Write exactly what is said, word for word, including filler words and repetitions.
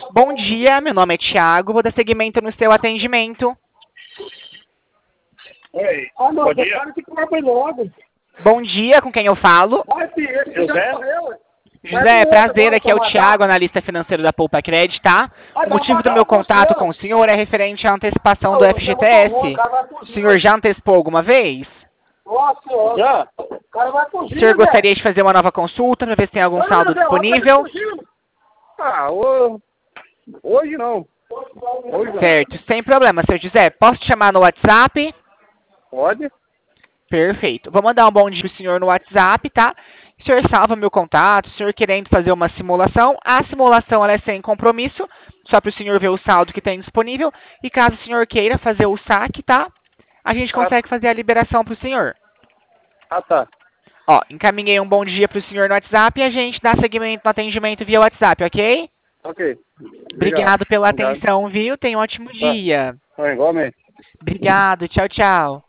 Bom dia, meu nome é Thiago, vou dar seguimento no seu atendimento. Oi, Ah, não, bom eu dia. quero que compre logo. Bom dia, com quem eu falo? Vai, filho, esse já José? correu, ué. José, prazer, aqui é o Thiago. Thiago, analista financeiro da Poupa Credit, tá? O motivo do meu contato com o senhor é referente à antecipação do F G T S. O senhor já antecipou alguma vez? Nossa senhora. Já? O cara vai O fugir, senhor Zé. gostaria de fazer uma nova consulta para ver se tem algum Não, saldo Zé, o cara tá disponível? fugindo. Ah, ho- hoje não. Hoje não. Certo, sem problema, senhor José. Posso te chamar no WhatsApp? Pode? Perfeito. Vou mandar um bom dia pro senhor no WhatsApp, tá? O senhor salva meu contato, o senhor querendo fazer uma simulação. A simulação ela é sem compromisso, só para o senhor ver o saldo que tem disponível. E caso o senhor queira fazer o saque, tá? A gente consegue fazer a liberação para o senhor. Ah, tá. Ó, encaminhei um bom dia para o senhor no WhatsApp e a gente dá seguimento no atendimento via WhatsApp, ok? Ok. Obrigado pela Obrigado. atenção, viu? Tenha um ótimo Tá. dia. Tá, igualmente. Obrigado, tchau, tchau.